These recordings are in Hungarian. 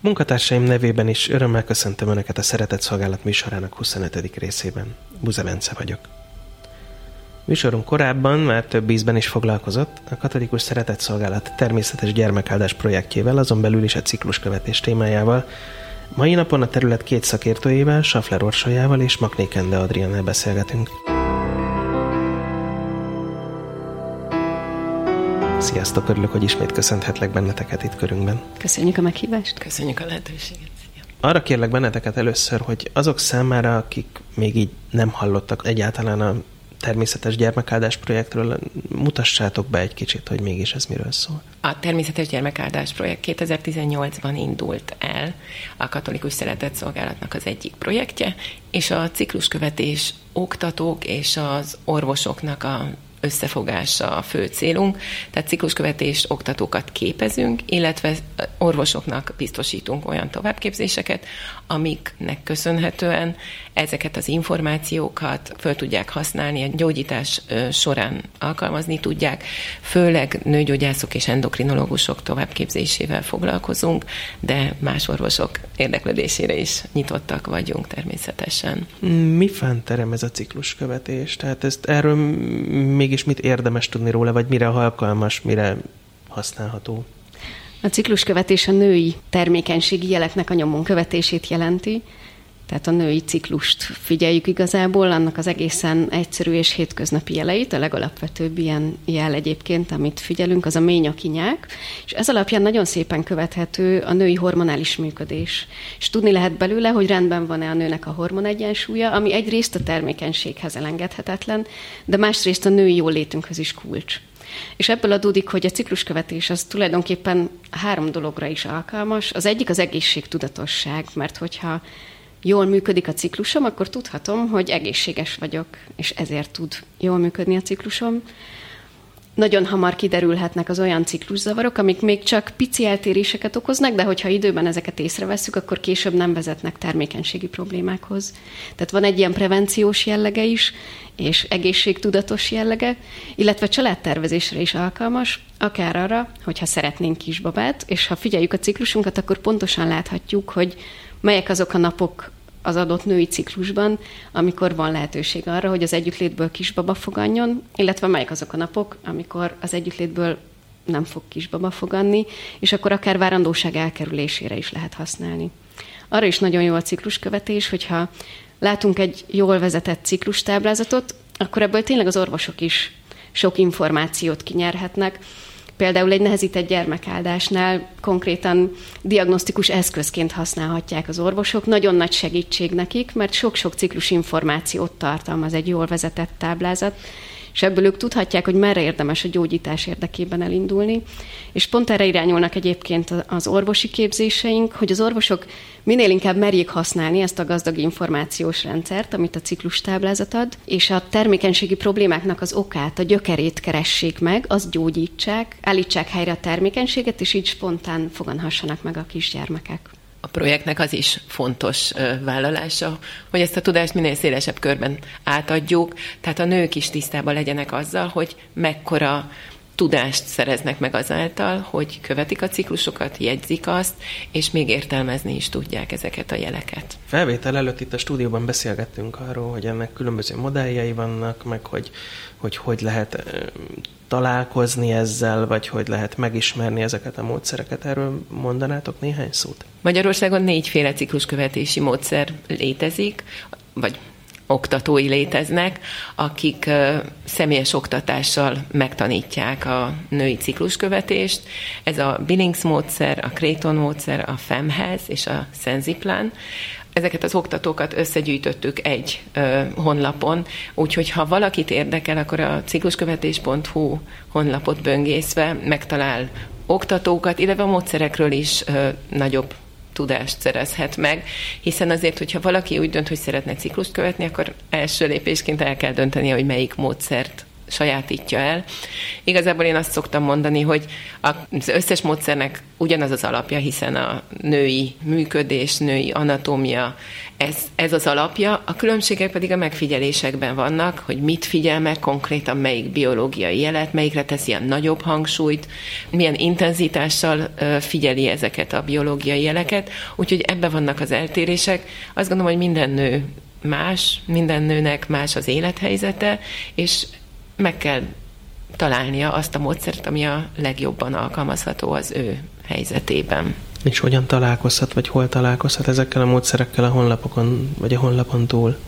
Munkatársaim nevében is örömmel köszöntöm Önöket a Szeretett Szolgálat műsorának 25. részében. Buza Bence vagyok. Műsorunk korábban már több ízben is foglalkozott a Katolikus Szeretett Szolgálat természetes gyermekáldás projektjével, azon belül is a cikluskövetés témájával. Mai napon a terület két szakértőjével, Schaffler Orsolyával és Makné Kende Adriennel beszélgetünk. Sziasztok, örülök, hogy ismét köszönhetlek benneteket itt körünkben. Köszönjük a meghívást. Köszönjük a lehetőséget. Arra kérlek benneteket először, hogy azok számára, akik még így nem hallottak egyáltalán a természetes gyermekáldás projektről, mutassátok be egy kicsit, hogy mégis ez miről szól. A természetes gyermekáldás projekt 2018-ban indult el, a Katolikus Szeretett Szolgálatnak az egyik projektje, és a cikluskövetés oktatók és az orvosoknak a összefogása a fő célunk, tehát cikluskövetés oktatókat képezünk, illetve orvosoknak biztosítunk olyan továbbképzéseket, amiknek köszönhetően ezeket az információkat föl tudják használni, a gyógyítás során alkalmazni tudják, főleg nőgyógyászok és endokrinológusok továbbképzésével foglalkozunk, de más orvosok érdeklődésére is nyitottak vagyunk természetesen. Mi fánterem ez a cikluskövetés? Tehát erről mégis mit érdemes tudni róla, vagy mire alkalmas, mire használható? A cikluskövetés a női termékenységi jeleknek a nyomon követését jelenti, tehát a női ciklust figyeljük igazából, annak az egészen egyszerű és hétköznapi jeleit, a legalapvetőbb ilyen jel egyébként, amit figyelünk, az a méhnyakinyák, és ez alapján nagyon szépen követhető a női hormonális működés. És tudni lehet belőle, hogy rendben van-e a nőnek a hormonegyensúlya, ami egyrészt a termékenységhez elengedhetetlen, de másrészt a női jólétünkhöz is kulcs. És ebből adódik, hogy a cikluskövetés az tulajdonképpen 3 dologra is alkalmas. Az egyik az egészségtudatosság, mert hogyha jól működik a ciklusom, akkor tudhatom, hogy egészséges vagyok, és ezért tud jól működni a ciklusom. Nagyon hamar kiderülhetnek az olyan cikluszavarok, amik még csak pici eltéréseket okoznak, de hogyha időben ezeket észrevesszük, akkor később nem vezetnek termékenységi problémákhoz. Tehát van egy ilyen prevenciós jellege is, és egészségtudatos jellege, illetve családtervezésre is alkalmas, akár arra, hogyha szeretnénk kisbabát, és ha figyeljük a ciklusunkat, akkor pontosan láthatjuk, hogy melyek azok a napok az adott női ciklusban, amikor van lehetőség arra, hogy az együttlétből kisbaba foganjon, illetve melyek azok a napok, amikor az együttlétből nem fog kisbaba foganni, és akkor akár várandóság elkerülésére is lehet használni. Arra is nagyon jó a cikluskövetés, hogyha látunk egy jól vezetett ciklustáblázatot, akkor ebből tényleg az orvosok is sok információt kinyerhetnek. Például egy nehezített gyermekáldásnál konkrétan diagnosztikus eszközként használhatják az orvosok. Nagyon nagy segítség nekik, mert sok-sok ciklus információt tartalmaz egy jól vezetett táblázat, és ebből ők tudhatják, hogy merre érdemes a gyógyítás érdekében elindulni. És pont erre irányulnak egyébként az orvosi képzéseink, hogy az orvosok minél inkább merjék használni ezt a gazdag információs rendszert, amit a ciklustáblázat ad, és a termékenységi problémáknak az okát, a gyökerét keressék meg, azt gyógyítsák, állítsák helyre a termékenységet, és így spontán foganhassanak meg a kisgyermekek. A projektnek az is fontos vállalása, hogy ezt a tudást minél szélesebb körben átadjuk, tehát a nők is tisztában legyenek azzal, hogy mekkora tudást szereznek meg azáltal, hogy követik a ciklusokat, jegyzik azt, és még értelmezni is tudják ezeket a jeleket. Felvétel előtt itt a stúdióban beszélgettünk arról, hogy ennek különböző modelljei vannak, meg hogy lehet találkozni ezzel, vagy hogy lehet megismerni ezeket a módszereket. Erről mondanátok néhány szót? Magyarországon 4 cikluskövetési módszer létezik, vagy oktatói léteznek, akik személyes oktatással megtanítják a női cikluskövetést. Ez a Billings módszer, a Creighton módszer, a FEMHES és a Senziplan. Ezeket az oktatókat összegyűjtöttük egy honlapon, úgyhogy ha valakit érdekel, akkor a cikluskövetés.hu honlapot böngészve megtalál oktatókat, illetve a módszerekről is nagyobb tudást szerezhet meg, hiszen azért, hogyha valaki úgy dönt, hogy szeretne ciklust követni, akkor első lépésként el kell döntenie, hogy melyik módszert sajátítja el. Igazából én azt szoktam mondani, hogy az összes módszernek ugyanaz az alapja, hiszen a női működés, női anatómia, ez az alapja. A különbségek pedig a megfigyelésekben vannak, hogy mit figyel meg konkrétan, melyik biológiai jelet, melyikre teszi a nagyobb hangsúlyt, milyen intenzitással figyeli ezeket a biológiai jeleket. Úgyhogy ebben vannak az eltérések. Azt gondolom, hogy minden nő más, minden nőnek más az élethelyzete, és meg kell találnia azt a módszert, ami a legjobban alkalmazható az ő helyzetében. És hogyan találkozhat, vagy hol találkozhat ezekkel a módszerekkel a honlapokon, vagy a honlapon túl?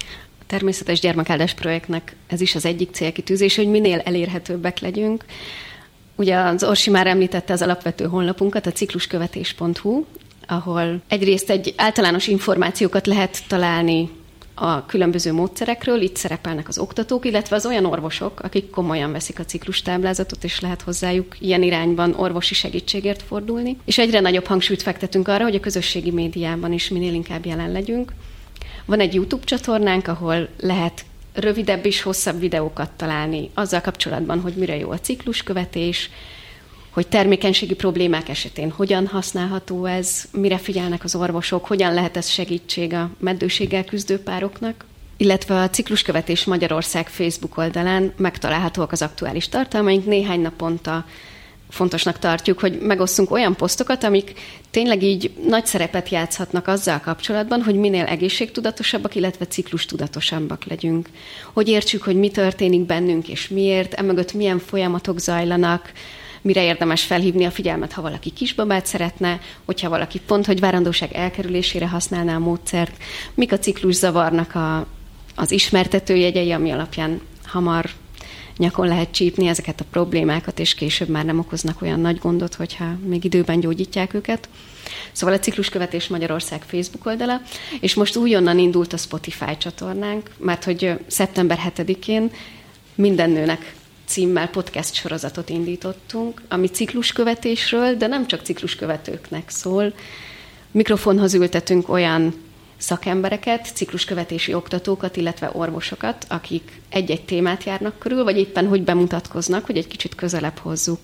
A Természetes Gyermekáldás projektnek ez is az egyik célkitűzés, hogy minél elérhetőbbek legyünk. Ugye az Orsi már említette az alapvető honlapunkat, a cikluskövetés.hu, ahol egyrészt egy általános információkat lehet találni a különböző módszerekről, itt szerepelnek az oktatók, illetve az olyan orvosok, akik komolyan veszik a ciklustáblázatot, és lehet hozzájuk ilyen irányban orvosi segítségért fordulni. És egyre nagyobb hangsúlyt fektetünk arra, hogy a közösségi médiában is minél inkább jelen legyünk. Van egy YouTube csatornánk, ahol lehet rövidebb és hosszabb videókat találni azzal kapcsolatban, hogy mire jó a cikluskövetés, hogy termékenységi problémák esetén hogyan használható ez, mire figyelnek az orvosok, hogyan lehet ez segítség a meddőséggel küzdő pároknak. Illetve a Cikluskövetés Magyarország Facebook oldalán megtalálhatóak az aktuális tartalmaink. Néhány naponta fontosnak tartjuk, hogy megosszunk olyan posztokat, amik tényleg így nagy szerepet játszhatnak azzal kapcsolatban, hogy minél egészségtudatosabbak, illetve ciklustudatosabbak legyünk. Hogy értsük, hogy mi történik bennünk és miért, emögött milyen folyamatok zajlanak, mire érdemes felhívni a figyelmet, ha valaki kisbabát szeretne, hogyha valaki pont, hogy várandóság elkerülésére használná a módszert, mik a cikluszavarnak az ismertetőjegyei, ami alapján hamar nyakon lehet csípni ezeket a problémákat, és később már nem okoznak olyan nagy gondot, hogyha még időben gyógyítják őket. Szóval a Cikluskövetés Magyarország Facebook oldala, és most újonnan indult a Spotify csatornánk, mert hogy szeptember 7-én Minden nőnek címmel podcast sorozatot indítottunk, ami cikluskövetésről, de nem csak cikluskövetőknek szól. Mikrofonhoz ültetünk olyan szakembereket, cikluskövetési oktatókat, illetve orvosokat, akik egy-egy témát járnak körül, vagy éppen hogy bemutatkoznak, hogy egy kicsit közelebb hozzuk,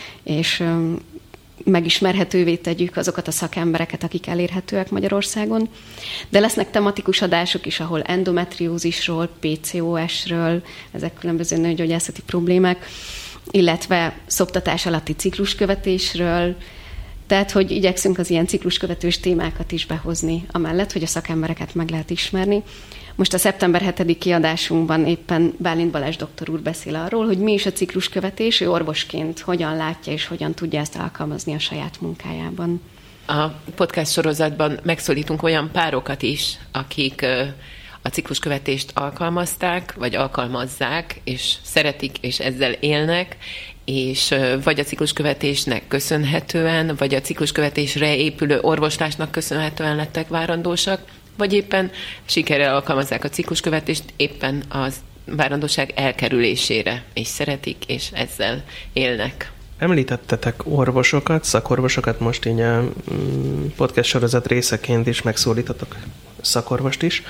és megismerhetővé tegyük azokat a szakembereket, akik elérhetőek Magyarországon. De lesznek tematikus adások is, ahol endometriózisról, PCOS-ről, ezek különböző nőgyógyászati problémák, illetve szoptatás alatti cikluskövetésről, tehát, hogy igyekszünk az ilyen cikluskövetős témákat is behozni, amellett, hogy a szakembereket meg lehet ismerni. Most a szeptember 7. adásunkban éppen Bálint Balázs doktor úr beszél arról, hogy mi is a cikluskövetés, ő orvosként hogyan látja és hogyan tudja ezt alkalmazni a saját munkájában. A podcast sorozatban megszólítunk olyan párokat is, akik a cikluskövetést alkalmazták, vagy alkalmazzák, és szeretik, és ezzel élnek, és vagy a cikluskövetésnek köszönhetően, vagy a cikluskövetésre épülő orvoslásnak köszönhetően lettek várandósak, vagy éppen sikerrel alkalmazzák a cikluskövetést éppen az várandóság elkerülésére, és szeretik, és ezzel élnek. Említettetek orvosokat, szakorvosokat, most így a podcast sorozat részeként is megszólítatok szakorvost is.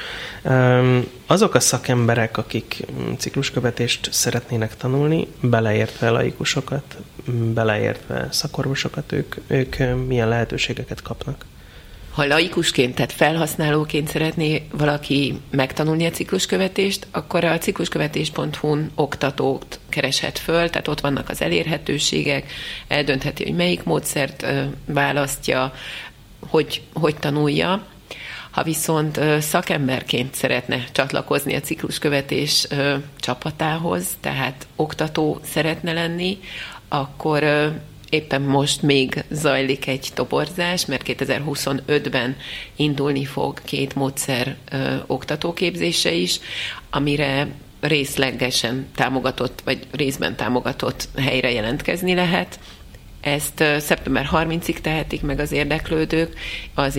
Azok a szakemberek, akik cikluskövetést szeretnének tanulni, beleértve laikusokat, beleértve szakorvosokat, ők milyen lehetőségeket kapnak? Ha laikusként, tehát felhasználóként szeretné valaki megtanulni a cikluskövetést, akkor a cikluskövetés.hu-n oktatót kereshet föl, tehát ott vannak az elérhetőségek, eldöntheti, hogy melyik módszert választja, hogy tanulja. Ha viszont szakemberként szeretne csatlakozni a cikluskövetés csapatához, tehát oktató szeretne lenni, akkor éppen most még zajlik egy toborzás, mert 2025-ben indulni fog 2 módszer oktatóképzése is, amire részlegesen támogatott, vagy részben támogatott helyre jelentkezni lehet. Ezt szeptember 30-ig tehetik meg az érdeklődők. Az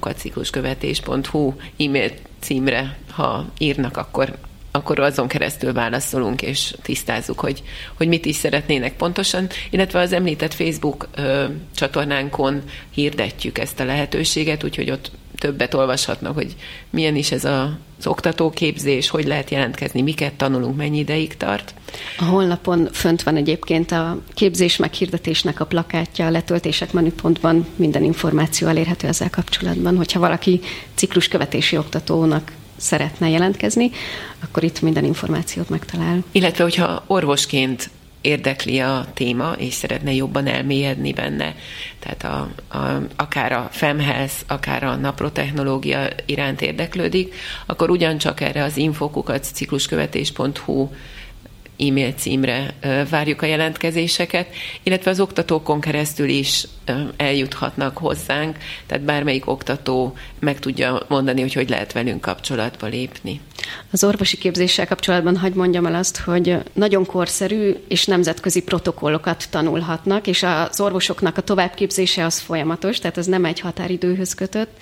info@cikluskövetés.hu e-mail címre, ha írnak, akkor azon keresztül válaszolunk, és tisztázzuk, hogy mit is szeretnének pontosan, illetve az említett Facebook csatornánkon hirdetjük ezt a lehetőséget, úgyhogy ott többet olvashatnak, hogy milyen is ez az oktatóképzés, hogy lehet jelentkezni, miket tanulunk, mennyi ideig tart. A honlapon fönt van egyébként a képzés meghirdetésnek a plakátja, a letöltések menüpontban minden információ elérhető ezzel kapcsolatban. Hogyha valaki cikluskövetési oktatónak szeretne jelentkezni, akkor itt minden információt megtalál. Illetve, hogyha orvosként érdekli a téma, és szeretne jobban elmélyedni benne, tehát akár a FemHealth, akár a naprotechnológia iránt érdeklődik, akkor ugyancsak erre az info@cikluskövetés.hu e-mail címre várjuk a jelentkezéseket, illetve az oktatókon keresztül is eljuthatnak hozzánk, tehát bármelyik oktató meg tudja mondani, hogy lehet velünk kapcsolatba lépni. Az orvosi képzéssel kapcsolatban hadd mondjam el azt, hogy nagyon korszerű és nemzetközi protokollokat tanulhatnak, és az orvosoknak a továbbképzése az folyamatos, tehát ez nem egy határidőhöz kötött,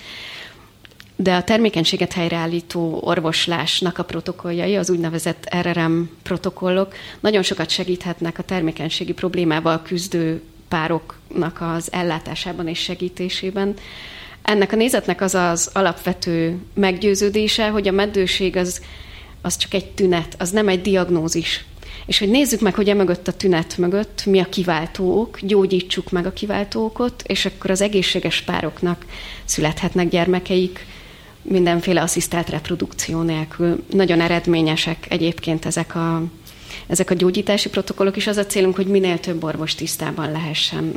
de a termékenységet helyreállító orvoslásnak a protokolljai, az úgynevezett RRM protokollok nagyon sokat segíthetnek a termékenységi problémával küzdő pároknak az ellátásában és segítésében. Ennek a nézetnek az az alapvető meggyőződése, hogy a meddőség az csak egy tünet, az nem egy diagnózis. És hogy nézzük meg, hogy emögött a tünet mögött mi a kiváltó ok, gyógyítsuk meg a kiváltó okot, és akkor az egészséges pároknak születhetnek gyermekeik, mindenféle asszisztált reprodukció nélkül. Nagyon eredményesek egyébként ezek a gyógyítási protokollok, és az a célunk, hogy minél több orvos tisztában lehessen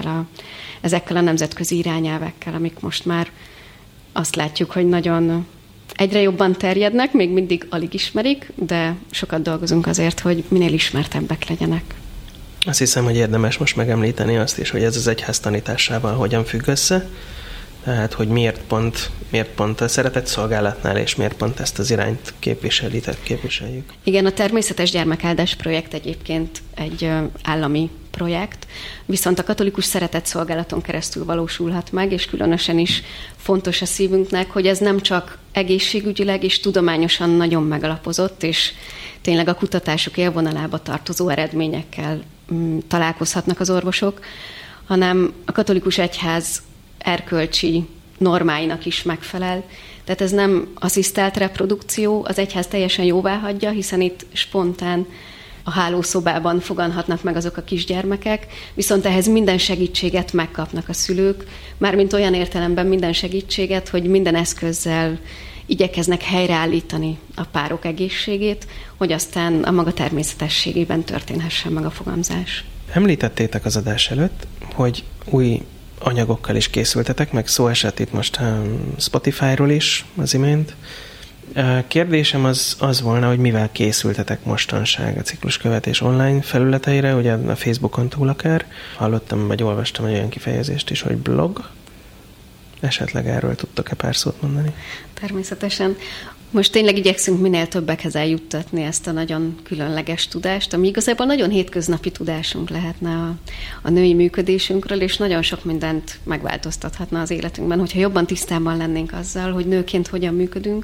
ezekkel a nemzetközi irányelvekkel, amik most már azt látjuk, hogy nagyon egyre jobban terjednek, még mindig alig ismerik, de sokat dolgozunk azért, hogy minél ismertebbek legyenek. Azt hiszem, hogy érdemes most megemlíteni azt is, hogy ez az egyház tanításával hogyan függ össze, tehát, hogy miért pont a szeretett szolgálatnál, és miért pont ezt az irányt képviseljük. Igen, a Természetes Gyermekáldás projekt egyébként egy állami projekt, viszont a katolikus szeretett szolgálaton keresztül valósulhat meg, és különösen is fontos a szívünknek, hogy ez nem csak egészségügyileg és tudományosan nagyon megalapozott, és tényleg a kutatások élvonalába tartozó eredményekkel találkozhatnak az orvosok, hanem a katolikus egyház erkölcsi normáinak is megfelel. Tehát ez nem asszisztált reprodukció, az egyház teljesen jóváhagyja, hiszen itt spontán a hálószobában foganhatnak meg azok a kisgyermekek, viszont ehhez minden segítséget megkapnak a szülők, mármint olyan értelemben minden segítséget, hogy minden eszközzel igyekeznek helyreállítani a párok egészségét, hogy aztán a maga természetességében történhessen meg a fogamzás. Említettétek az adás előtt, hogy új anyagokkal is készültetek, meg szó esett itt most Spotify-ról is az imént. Kérdésem az volna, hogy mivel készültetek mostanság a cikluskövetés online felületeire, ugye a Facebookon túl akár. Hallottam, vagy olvastam egy olyan kifejezést is, hogy blog. Esetleg erről tudtok-e pár szót mondani? Természetesen. Most tényleg igyekszünk minél többekhez eljuttatni ezt a nagyon különleges tudást, ami igazából nagyon hétköznapi tudásunk lehetne a női működésünkről, és nagyon sok mindent megváltoztathatna az életünkben, hogyha jobban tisztában lennénk azzal, hogy nőként hogyan működünk.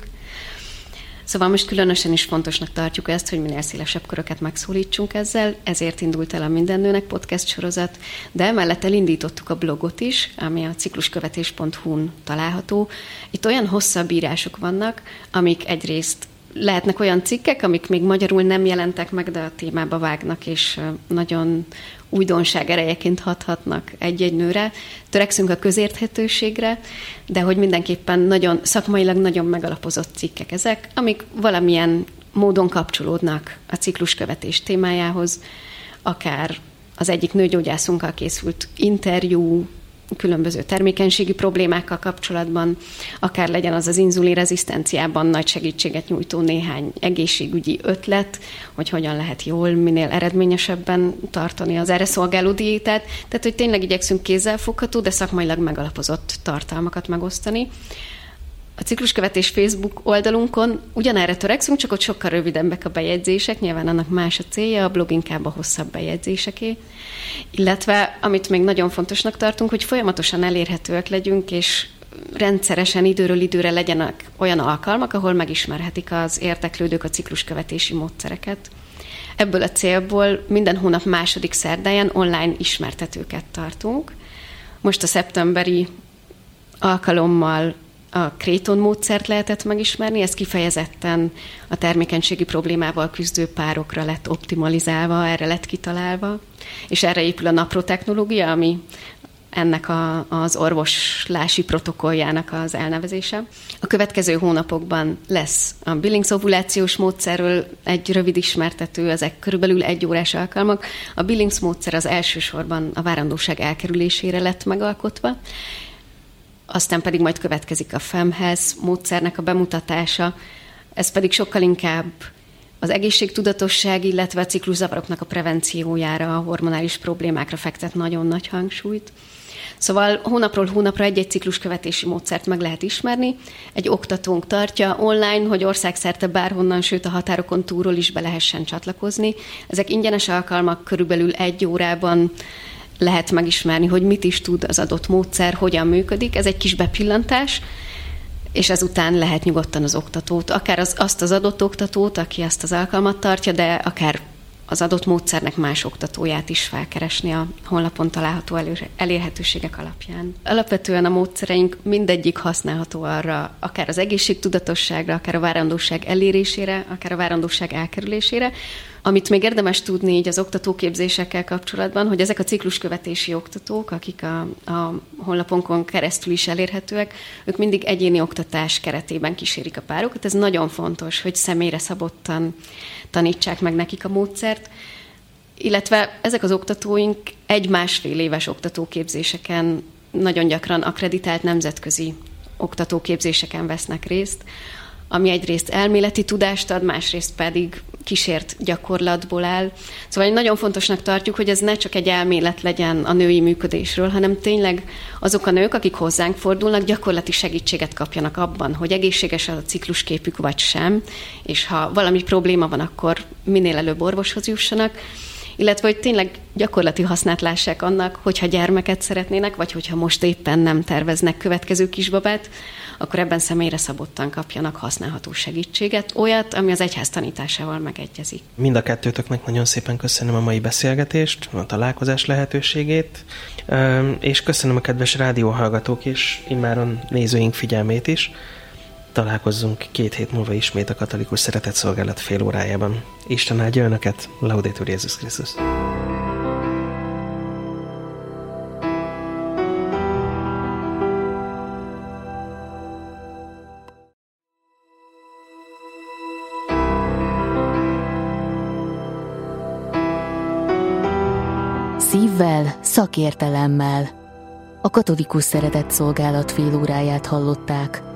Szóval most különösen is fontosnak tartjuk ezt, hogy minél szélesebb köröket megszólítsunk ezzel, ezért indult el a Minden nőnek podcast sorozat, de emellett elindítottuk a blogot is, ami a cikluskövetés.hu-n található. Itt olyan hosszabb írások vannak, amik egyrészt lehetnek olyan cikkek, amik még magyarul nem jelentek meg, de a témába vágnak, és nagyon újdonság erejeként hathatnak egy-egy nőre. Törekszünk a közérthetőségre, de hogy mindenképpen nagyon szakmailag nagyon megalapozott cikkek ezek, amik valamilyen módon kapcsolódnak a cikluskövetés témájához, akár az egyik nőgyógyászunkkal készült interjú, különböző termékenységi problémákkal kapcsolatban, akár legyen az inzulinrezisztenciában nagy segítséget nyújtó néhány egészségügyi ötlet, hogy hogyan lehet jól, minél eredményesebben tartani az erre szolgáló diétát. Tehát, hogy tényleg igyekszünk kézzelfogható, de szakmailag megalapozott tartalmakat megosztani. A cikluskövetés Facebook oldalunkon ugyanerre törekszünk, csak ott sokkal rövidebbek a bejegyzések, nyilván annak más a célja, a blog inkább a hosszabb bejegyzéseké. Illetve, amit még nagyon fontosnak tartunk, hogy folyamatosan elérhetőek legyünk, és rendszeresen időről időre legyenek olyan alkalmak, ahol megismerhetik az érdeklődők a cikluskövetési módszereket. Ebből a célból minden hónap második szerdáján online ismertetőket tartunk. Most a szeptemberi alkalommal a Creighton módszert lehetett megismerni, ez kifejezetten a termékenységi problémával küzdő párokra lett optimalizálva, erre lett kitalálva, és erre épül a NAPRO technológia, ami ennek az orvoslási protokolljának az elnevezése. A következő hónapokban lesz a Billings ovulációs módszerről egy rövid ismertető, ezek körülbelül 1 órás alkalmak. A Billings módszer az elsősorban a várandóság elkerülésére lett megalkotva, aztán pedig majd következik a FemHealth módszernek a bemutatása, ez pedig sokkal inkább az egészségtudatosság, illetve a cikluszavaroknak a prevenciójára, a hormonális problémákra fektet nagyon nagy hangsúlyt. Szóval hónapról hónapra egy-egy cikluskövetési módszert meg lehet ismerni. Egy oktatónk tartja online, hogy országszerte bárhonnan, sőt a határokon túlról is be lehessen csatlakozni. Ezek ingyenes alkalmak, körülbelül 1 órában lehet megismerni, hogy mit is tud az adott módszer, hogyan működik. Ez egy kis bepillantás, és ezután lehet nyugodtan az oktatót, akár azt az adott oktatót, aki azt az alkalmat tartja, de akár az adott módszernek más oktatóját is felkeresni a honlapon található elérhetőségek alapján. Alapvetően a módszereink mindegyik használható arra, akár az egészségtudatosságra, akár a várandóság elérésére, akár a várandóság elkerülésére. Amit még érdemes tudni így az oktatóképzésekkel kapcsolatban, hogy ezek a cikluskövetési oktatók, akik a honlapunkon keresztül is elérhetőek, ők mindig egyéni oktatás keretében kísérik a párokat. Ez nagyon fontos, hogy személyre szabottan tanítsák meg nekik a módszert, illetve ezek az oktatóink 1-1,5 éves oktatóképzéseken, nagyon gyakran akkreditált nemzetközi oktatóképzéseken vesznek részt, ami egyrészt elméleti tudást ad, másrészt pedig kísért gyakorlatból áll. Szóval nagyon fontosnak tartjuk, hogy ez ne csak egy elmélet legyen a női működésről, hanem tényleg azok a nők, akik hozzánk fordulnak, gyakorlati segítséget kapjanak abban, hogy egészséges a ciklusképük vagy sem, és ha valami probléma van, akkor minél előbb orvoshoz jussanak, illetve hogy tényleg gyakorlati hasznát lássák annak, hogyha gyermeket szeretnének, vagy hogyha most éppen nem terveznek következő kisbabát, akkor ebben személyre szabottan kapjanak használható segítséget, olyat, ami az egyház tanításával megegyezik. Mind a kettőtöknek nagyon szépen köszönöm a mai beszélgetést, a találkozás lehetőségét, és köszönöm a kedves rádióhallgatók és immáron nézőink figyelmét is. Találkozzunk 2 hét múlva ismét a Katolikus Szeretetszolgálat fél órájában. Isten áldja Önöket, Laudetur Jézus Krisztus! Szívvel, szakértelemmel. A Katolikus Szeretetszolgálat fél óráját hallották.